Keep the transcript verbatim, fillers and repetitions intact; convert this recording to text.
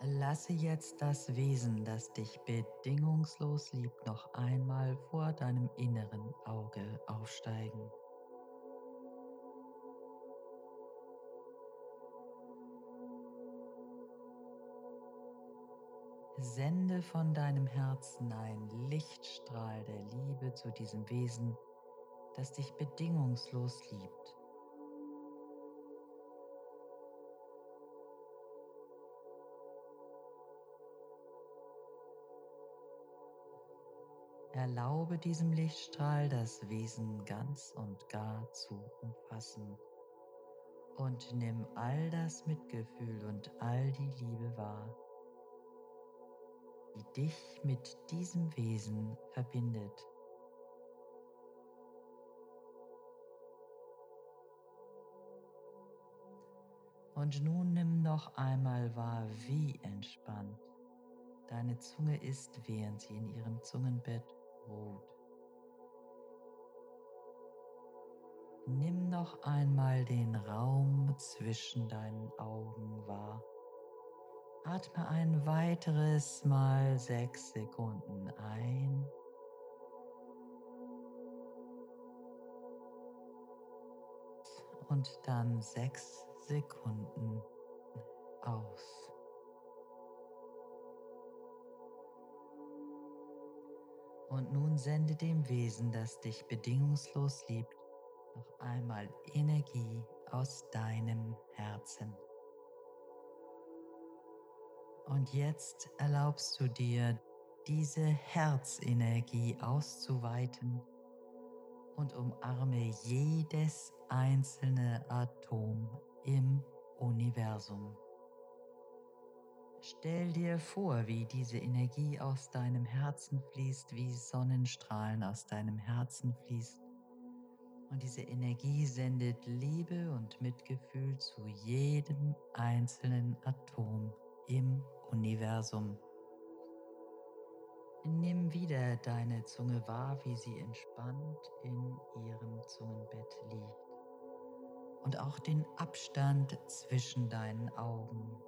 Lasse jetzt das Wesen, das dich bedingungslos liebt, noch einmal vor deinem inneren Auge aufsteigen. Sende von deinem Herzen einen Lichtstrahl der Liebe zu diesem Wesen, das dich bedingungslos liebt. Erlaube diesem Lichtstrahl, das Wesen ganz und gar zu umfassen. Und nimm all das Mitgefühl und all die Liebe wahr, die dich mit diesem Wesen verbindet. Und nun nimm noch einmal wahr, wie entspannt deine Zunge ist, während sie in ihrem Zungenbett ruht. Nimm noch einmal den Raum zwischen deinen Augen wahr. Atme ein weiteres Mal sechs Sekunden ein und dann sechs Sekunden aus. Und nun sende dem Wesen, das dich bedingungslos liebt, noch einmal Energie aus deinem Herzen. Und jetzt erlaubst du dir, diese Herzenergie auszuweiten und umarme jedes einzelne Atom im Universum. Stell dir vor, wie diese Energie aus deinem Herzen fließt, wie Sonnenstrahlen aus deinem Herzen fließt. Und diese Energie sendet Liebe und Mitgefühl zu jedem einzelnen Atom im Universum. Nimm wieder deine Zunge wahr, wie sie entspannt in ihrem Zungenbett liegt. Und auch den Abstand zwischen deinen Augen.